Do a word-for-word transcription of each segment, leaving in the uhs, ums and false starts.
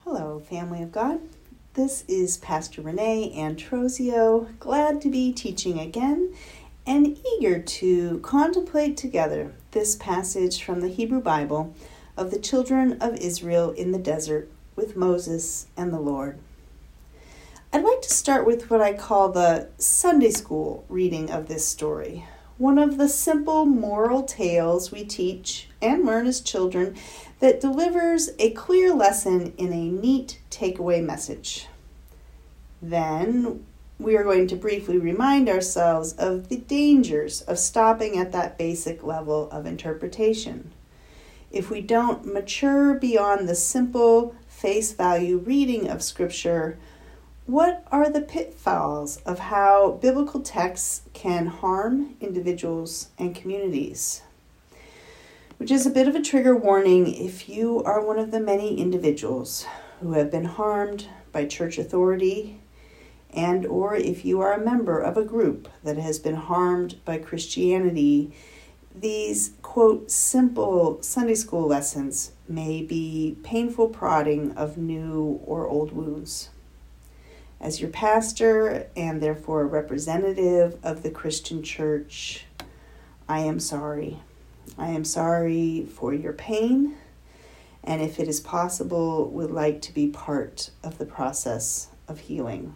Hello, family of God. This is Pastor Renee Antrosio, glad to be teaching again and eager to contemplate together this passage from the Hebrew Bible of the children of Israel in the desert with Moses and the Lord. I'd like to start with what I call the Sunday school reading of this story, one of the simple moral tales we teach and learn as children that delivers a clear lesson in a neat takeaway message. Then we are going to briefly remind ourselves of the dangers of stopping at that basic level of interpretation. If we don't mature beyond the simple face value reading of Scripture, what are the pitfalls of how biblical texts can harm individuals and communities? Which is a bit of a trigger warning if you are one of the many individuals who have been harmed by church authority, and or if you are a member of a group that has been harmed by Christianity. These, quote, simple Sunday school lessons may be painful prodding of new or old wounds. As your pastor and therefore a representative of the Christian church, I am sorry. I am sorry for your pain, and if it is possible, would like to be part of the process of healing.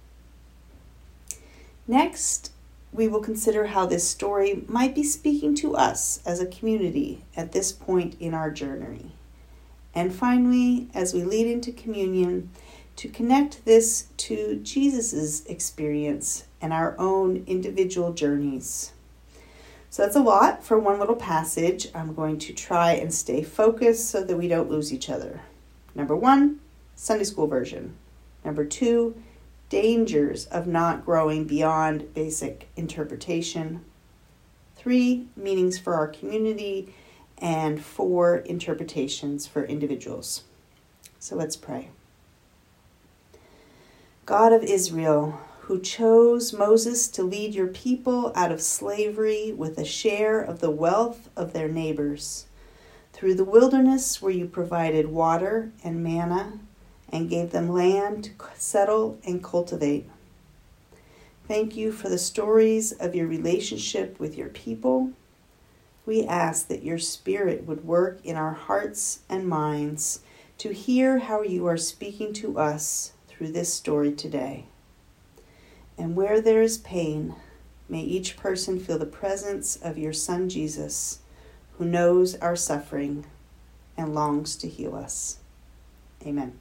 Next, we will consider how this story might be speaking to us as a community at this point in our journey. And finally, as we lead into communion, to connect this to Jesus' experience and our own individual journeys. So that's a lot for one little passage. I'm going to try and stay focused so that we don't lose each other. Number one, Sunday school version. Number two, dangers of not growing beyond basic interpretation. Three, meanings for our community. And four, interpretations for individuals. So let's pray. God of Israel, who chose Moses to lead your people out of slavery with a share of the wealth of their neighbors, through the wilderness where you provided water and manna and gave them land to settle and cultivate. Thank you for the stories of your relationship with your people. We ask that your Spirit would work in our hearts and minds to hear how you are speaking to us through this story today. And where there is pain, may each person feel the presence of your Son Jesus, who knows our suffering and longs to heal us. Amen.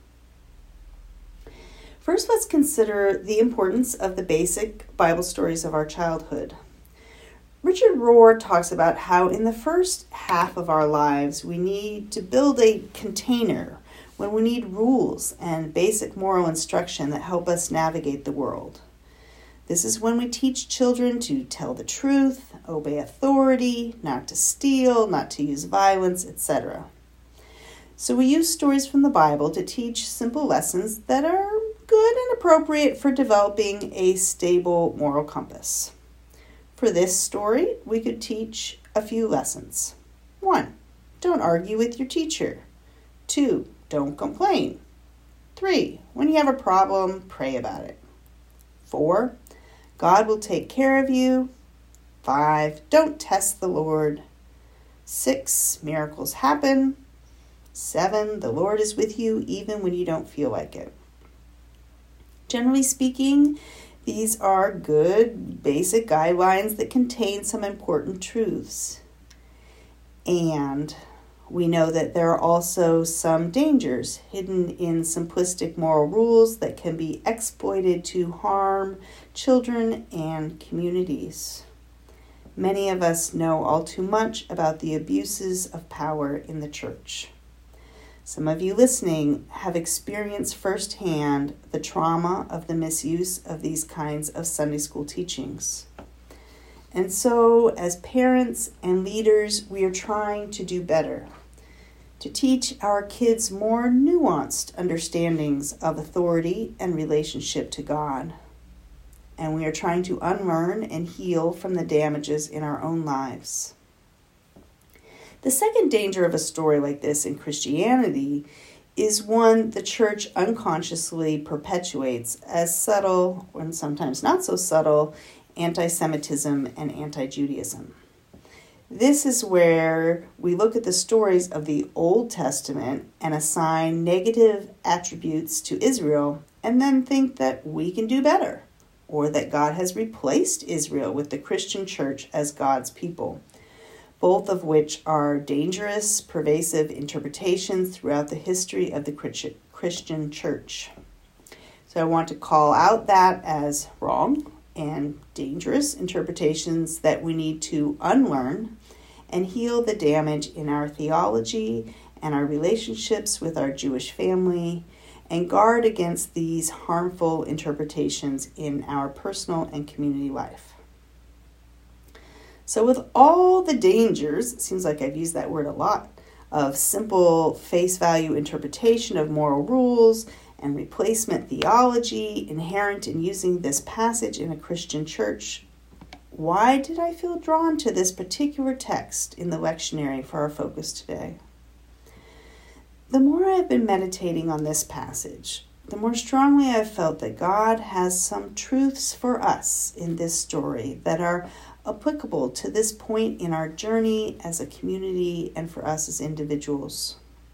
First, let's consider the importance of the basic Bible stories of our childhood. Richard Rohr talks about how in the first half of our lives, we need to build a container when we need rules and basic moral instruction that help us navigate the world. This is when we teach children to tell the truth, obey authority, not to steal, not to use violence, et cetera. So we use stories from the Bible to teach simple lessons that are good and appropriate for developing a stable moral compass. For this story, we could teach a few lessons. One, don't argue with your teacher. Two, don't complain. Three, when you have a problem, pray about it. Four, God will take care of you. Five, don't test the Lord. Six, miracles happen. Seven, the Lord is with you even when you don't feel like it. Generally speaking, these are good, basic guidelines that contain some important truths. And we know that there are also some dangers hidden in simplistic moral rules that can be exploited to harm children and communities. Many of us know all too much about the abuses of power in the church. Some of you listening have experienced firsthand the trauma of the misuse of these kinds of Sunday school teachings. And so, as parents and leaders, we are trying to do better, to teach our kids more nuanced understandings of authority and relationship to God. And we are trying to unlearn and heal from the damages in our own lives. The second danger of a story like this in Christianity is one the church unconsciously perpetuates as subtle, and sometimes not so subtle, anti-Semitism and anti-Judaism. This is where we look at the stories of the Old Testament and assign negative attributes to Israel and then think that we can do better, or that God has replaced Israel with the Christian church as God's people, both of which are dangerous, pervasive interpretations throughout the history of the Christian church. So I want to call out that as wrong and dangerous interpretations that we need to unlearn and heal the damage in our theology and our relationships with our Jewish family, and guard against these harmful interpretations in our personal and community life. So with all the dangers, it seems like I've used that word a lot, of simple face value interpretation of moral rules and replacement theology inherent in using this passage in a Christian church, why did I feel drawn to this particular text in the lectionary for our focus today? The more I've been meditating on this passage, the more strongly I've felt that God has some truths for us in this story that are applicable to this point in our journey as a community and for us as individuals.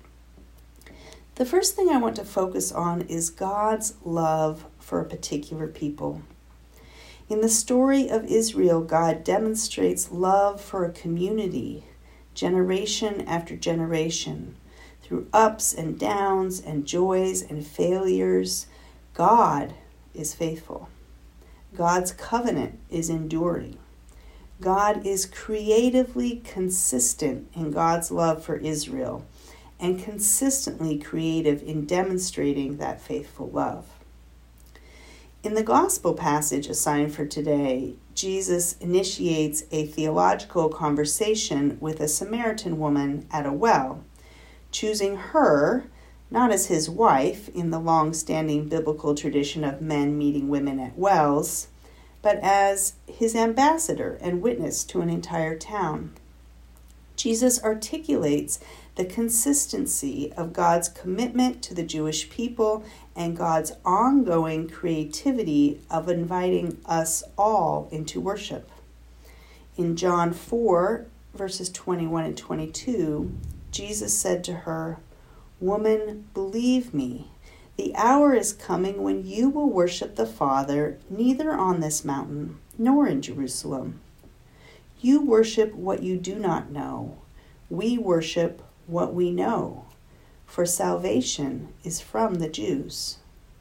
The first thing I want to focus on is God's love for a particular people. In the story of Israel, God demonstrates love for a community, generation after generation. Through ups and downs and joys and failures, God is faithful. God's covenant is enduring. God is creatively consistent in God's love for Israel and consistently creative in demonstrating that faithful love. In the gospel passage assigned for today, Jesus initiates a theological conversation with a Samaritan woman at a well, choosing her not as his wife in the long-standing biblical tradition of men meeting women at wells, but as his ambassador and witness to an entire town. Jesus articulates the consistency of God's commitment to the Jewish people and God's ongoing creativity of inviting us all into worship. In John four, verses twenty-one and twenty-two, Jesus said to her, "Woman, believe me, the hour is coming when you will worship the Father neither on this mountain nor in Jerusalem. You worship what you do not know. We worship what we know, for salvation is from the Jews."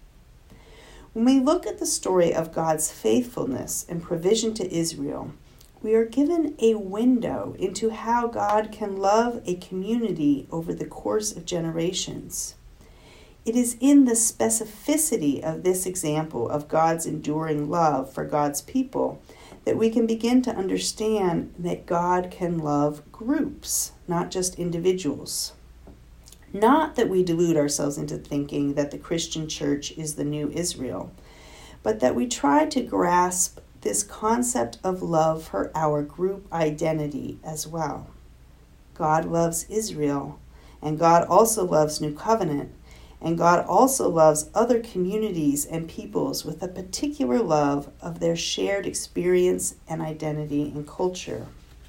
When we look at the story of God's faithfulness and provision to Israel, we are given a window into how God can love a community over the course of generations. It is in the specificity of this example of God's enduring love for God's people that we can begin to understand that God can love groups, not just individuals. Not that we delude ourselves into thinking that the Christian church is the new Israel, but that we try to grasp this concept of love for our group identity as well. God loves Israel, and God also loves New Covenant, and God also loves other communities and peoples with a particular love of their shared experience and identity and culture.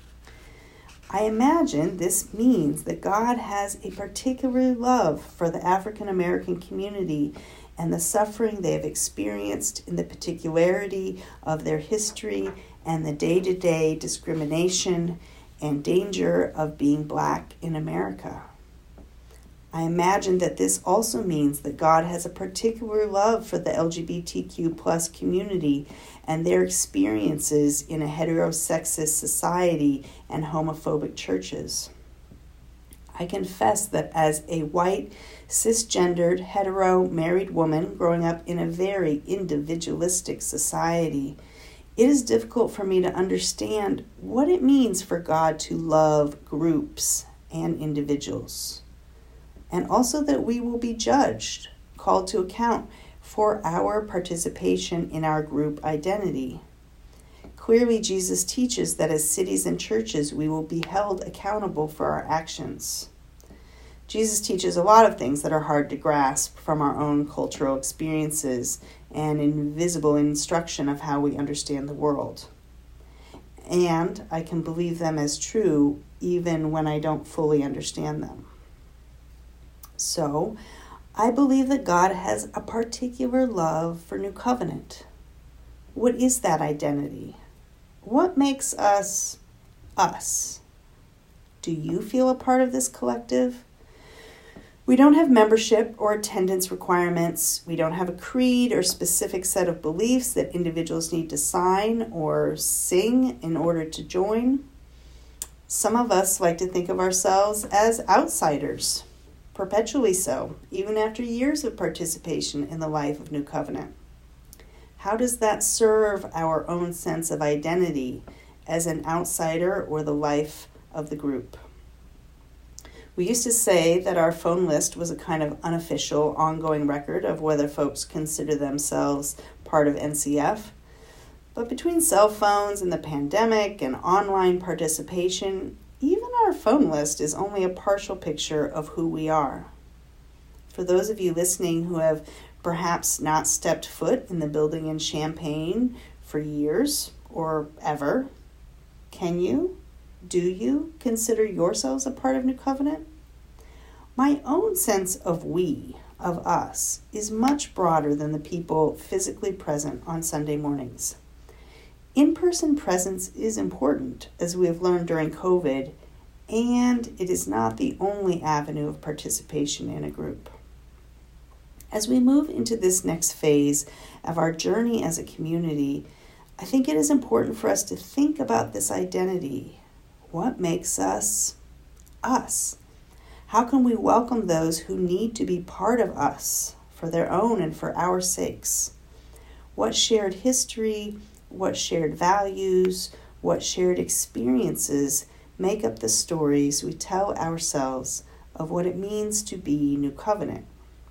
I imagine this means that God has a particular love for the African American community and the suffering they have experienced in the particularity of their history and the day-to-day discrimination and danger of being Black in America. I imagine that this also means that God has a particular love for the L G B T Q plus community and their experiences in a heterosexist society and homophobic churches. I confess that as a white, cisgendered, hetero, married woman growing up in a very individualistic society, it is difficult for me to understand what it means for God to love groups and individuals. And also that we will be judged, called to account for our participation in our group identity. Clearly, Jesus teaches that as cities and churches, we will be held accountable for our actions. Jesus teaches a lot of things that are hard to grasp from our own cultural experiences and invisible instruction of how we understand the world. And I can believe them as true even when I don't fully understand them. So, I believe that God has a particular love for New Covenant. What is that identity? What makes us us? Do you feel a part of this collective? We don't have membership or attendance requirements. We don't have a creed or specific set of beliefs that individuals need to sign or sing in order to join. Some of us like to think of ourselves as outsiders, perpetually so, even after years of participation in the life of New Covenant. How does that serve our own sense of identity as an outsider or the life of the group? We used to say that our phone list was a kind of unofficial, ongoing record of whether folks consider themselves part of N C F. But between cell phones and the pandemic and online participation, even our phone list is only a partial picture of who we are. For those of you listening who have perhaps not stepped foot in the building in Champaign for years or ever, can you? Do you consider yourselves a part of New Covenant? My own sense of we, of us, is much broader than the people physically present on Sunday mornings. In-person presence is important, as we have learned during COVID, and it is not the only avenue of participation in a group. As we move into this next phase of our journey as a community, I think it is important for us to think about this identity. What makes us us? How can we welcome those who need to be part of us for their own and for our sakes? What shared history, what shared values, what shared experiences make up the stories we tell ourselves of what it means to be New Covenant?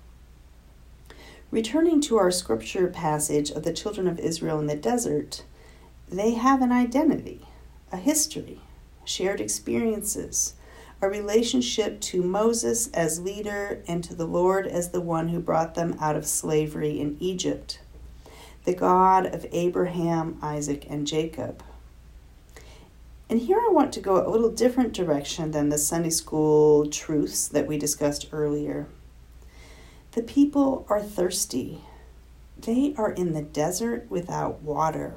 Returning to our scripture passage of the children of Israel in the desert, they have an identity, a history, shared experiences, a relationship to Moses as leader and to the Lord as the one who brought them out of slavery in Egypt, the God of Abraham, Isaac, and Jacob. And here I want to go a little different direction than the Sunday school truths that we discussed earlier. The people are thirsty. They are in the desert without water.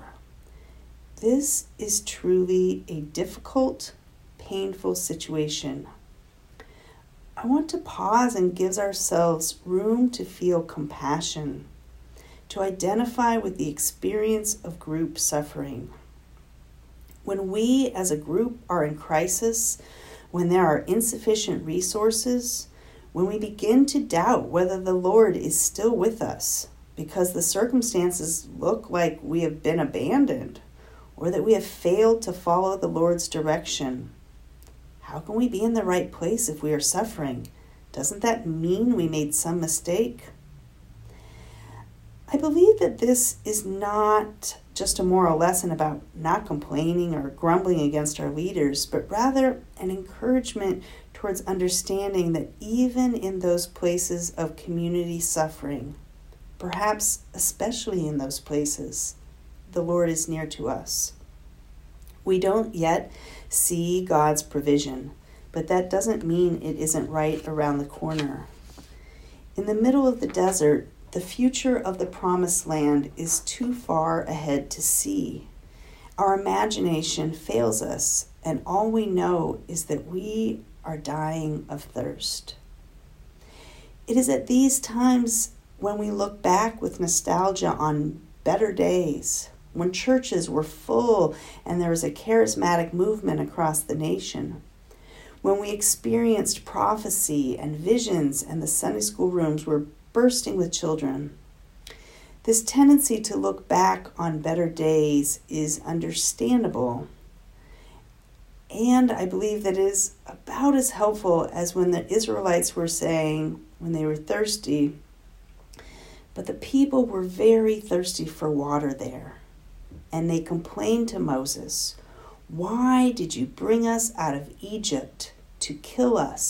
This is truly a difficult, painful situation. I want to pause and give ourselves room to feel compassion, to identify with the experience of group suffering. When we as a group are in crisis, when there are insufficient resources, when we begin to doubt whether the Lord is still with us because the circumstances look like we have been abandoned or that we have failed to follow the Lord's direction, how can we be in the right place if we are suffering? Doesn't that mean we made some mistake? I believe that this is not just a moral lesson about not complaining or grumbling against our leaders, but rather an encouragement towards understanding that even in those places of community suffering, perhaps especially in those places, the Lord is near to us. We don't yet see God's provision, but that doesn't mean it isn't right around the corner. In the middle of the desert, the future of the promised land is too far ahead to see. Our imagination fails us, and all we know is that we are dying of thirst. It is at these times when we look back with nostalgia on better days, when churches were full and there was a charismatic movement across the nation, when we experienced prophecy and visions and the Sunday school rooms were bursting with children. This tendency to look back on better days is understandable, and I believe that it is about as helpful as when the Israelites were saying, when they were thirsty, but the people were very thirsty for water there. And they complained to Moses, "Why did you bring us out of Egypt to kill us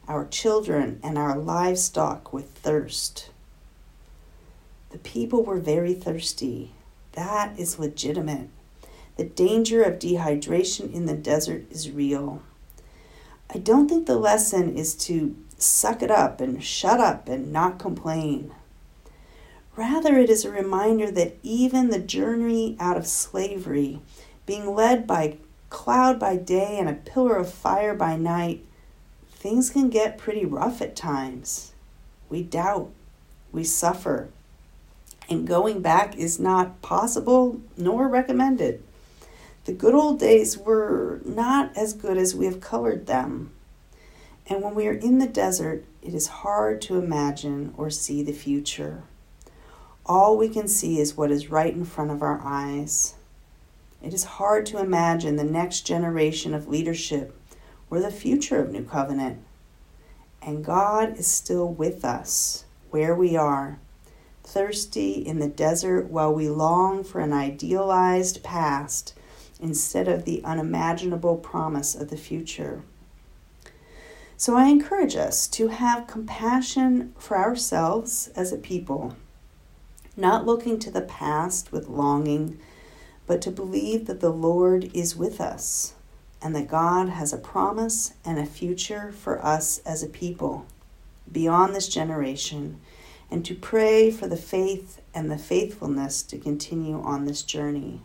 our children, and our livestock with thirst. The people were very thirsty. That is legitimate. The danger of dehydration in the desert is real. I don't think the lesson is to suck it up and shut up and not complain. Rather, it is a reminder that even the journey out of slavery, being led by cloud by day and a pillar of fire by night, things can get pretty rough at times. We doubt, we suffer, and going back is not possible nor recommended. The good old days were not as good as we have colored them. And when we are in the desert, it is hard to imagine or see the future. All we can see is what is right in front of our eyes. It is hard to imagine the next generation of leadership or the future of New Covenant. And God is still with us where we are, thirsty in the desert while we long for an idealized past instead of the unimaginable promise of the future. So I encourage us to have compassion for ourselves as a people, not looking to the past with longing, but to believe that the Lord is with us and that God has a promise and a future for us as a people beyond this generation, and to pray for the faith and the faithfulness to continue on this journey.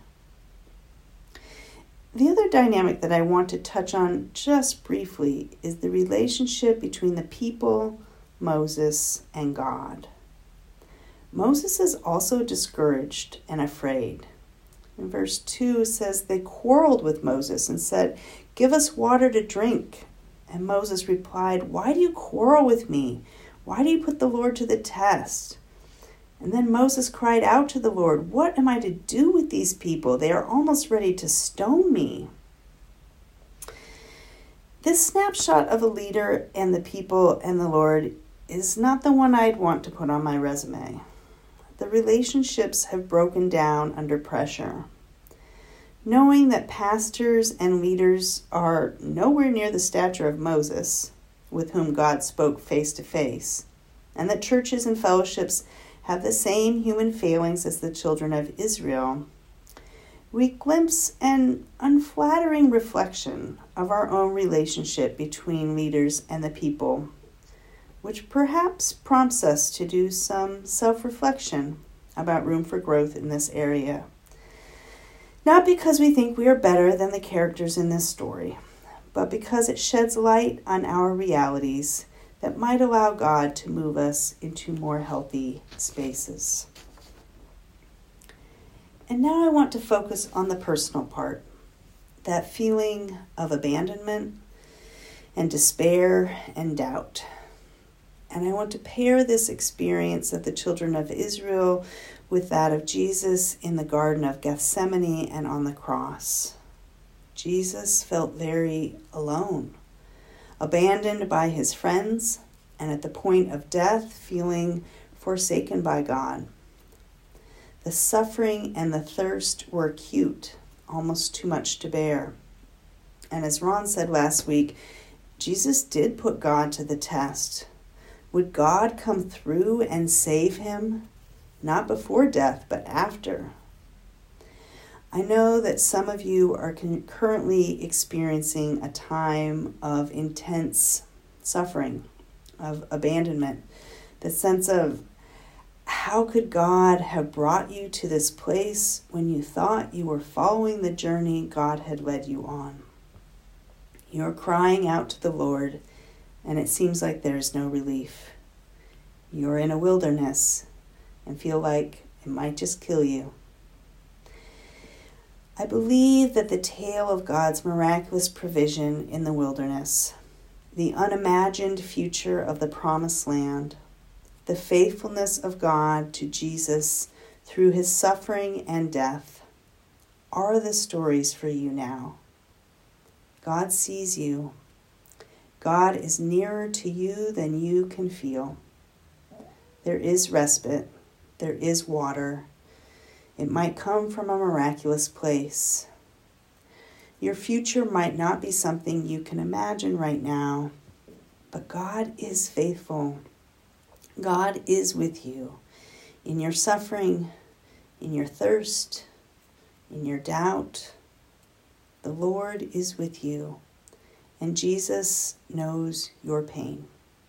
The other dynamic that I want to touch on just briefly is the relationship between the people, Moses, and God. Moses is also discouraged and afraid. In verse two it says, they quarreled with Moses and said, "Give us water to drink." And Moses replied, "Why do you quarrel with me? Why do you put the Lord to the test?" And then Moses cried out to the Lord, "What am I to do with these people? They are almost ready to stone me." This snapshot of a leader and the people and the Lord is not the one I'd want to put on my resume. The relationships have broken down under pressure. Knowing that pastors and leaders are nowhere near the stature of Moses, with whom God spoke face to face, and that churches and fellowships have the same human failings as the children of Israel, we glimpse an unflattering reflection of our own relationship between leaders and the people, which perhaps prompts us to do some self-reflection about room for growth in this area. Not because we think we are better than the characters in this story, but because it sheds light on our realities that might allow God to move us into more healthy spaces. And now I want to focus on the personal part, that feeling of abandonment and despair and doubt. And I want to pair this experience of the children of Israel with that of Jesus in the Garden of Gethsemane and on the cross. Jesus felt very alone, abandoned by his friends, and at the point of death, feeling forsaken by God. The suffering and the thirst were acute, almost too much to bear. And as Ron said last week, Jesus did put God to the test. Would God come through and save him? Not before death, but after. I know that some of you are con- currently experiencing a time of intense suffering, of abandonment, the sense of how could God have brought you to this place when you thought you were following the journey God had led you on. You're crying out to the Lord, and it seems like there is no relief. You're in a wilderness and feel like it might just kill you. I believe that the tale of God's miraculous provision in the wilderness, the unimagined future of the promised land, the faithfulness of God to Jesus through his suffering and death, are the stories for you now. God sees you. God is nearer to you than you can feel. There is respite. There is water. It might come from a miraculous place. Your future might not be something you can imagine right now, But God is faithful. God is with you in your suffering, in your thirst, in your doubt. The Lord is with you, and Jesus knows your pain.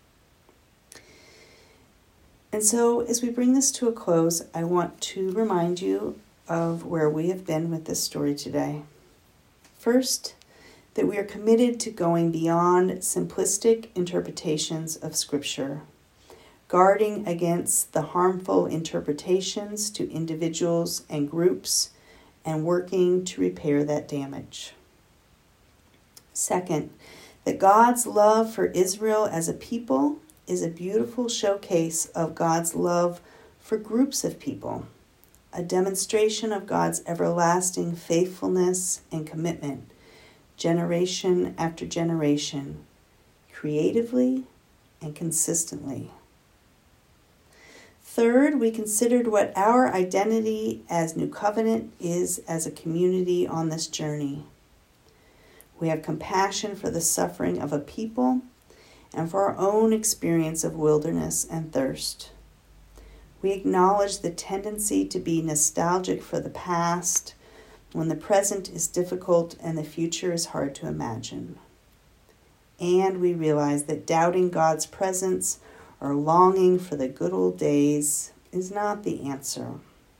And so, as we bring this to a close, I want to remind you of where we have been with this story today. First, that we are committed to going beyond simplistic interpretations of Scripture, guarding against the harmful interpretations to individuals and groups, and working to repair that damage. Second, that God's love for Israel as a people is a beautiful showcase of God's love for groups of people, a demonstration of God's everlasting faithfulness and commitment, generation after generation, creatively and consistently. Third, we considered what our identity as New Covenant is as a community on this journey. We have compassion for the suffering of a people and for our own experience of wilderness and thirst. We acknowledge the tendency to be nostalgic for the past when the present is difficult and the future is hard to imagine. And we realize that doubting God's presence or longing for the good old days is not the answer.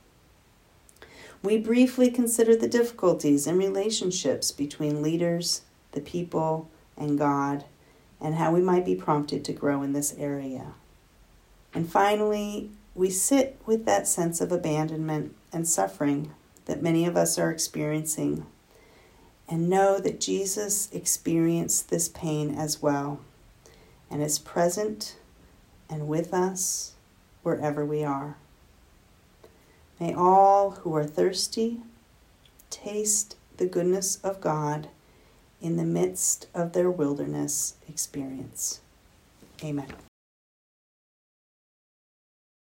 We briefly consider the difficulties in relationships between leaders, the people, and God, and how we might be prompted to grow in this area. And finally, we sit with that sense of abandonment and suffering that many of us are experiencing, and know that Jesus experienced this pain as well, and is present and with us wherever we are. May all who are thirsty taste the goodness of God in the midst of their wilderness experience. Amen.